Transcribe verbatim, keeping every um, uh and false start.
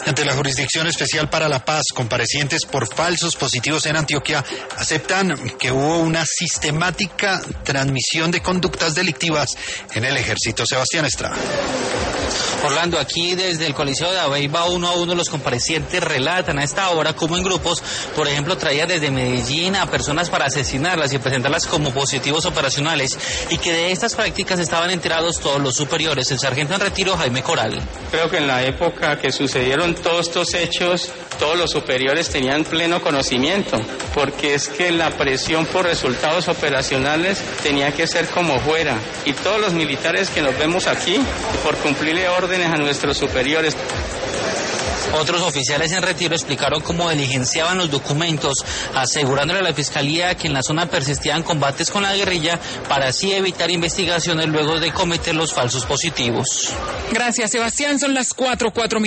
Ante la Jurisdicción Especial para la Paz, comparecientes por falsos positivos en Antioquia aceptan que hubo una sistemática transmisión de conductas delictivas en el ejército. Sebastián Estrada. Orlando, aquí desde el Coliseo de Abeiba, uno a uno los comparecientes relatan a esta hora cómo en grupos, por ejemplo, traía desde Medellín a personas para asesinarlas y presentarlas como positivos operacionales, y que de estas prácticas estaban enterados todos los superiores. El sargento en retiro, Jaime Coral. Creo que en la época que sucedieron todos estos hechos, todos los superiores tenían pleno conocimiento, porque es que la presión por resultados operacionales tenía que ser como fuera, y todos los militares que nos vemos aquí, por cumplirle órdenes a nuestros superiores. Otros oficiales en retiro explicaron cómo diligenciaban los documentos, asegurándole a la Fiscalía que en la zona persistían combates con la guerrilla para así evitar investigaciones luego de cometer los falsos positivos. Gracias, Sebastián. Son las cuatro, cuatro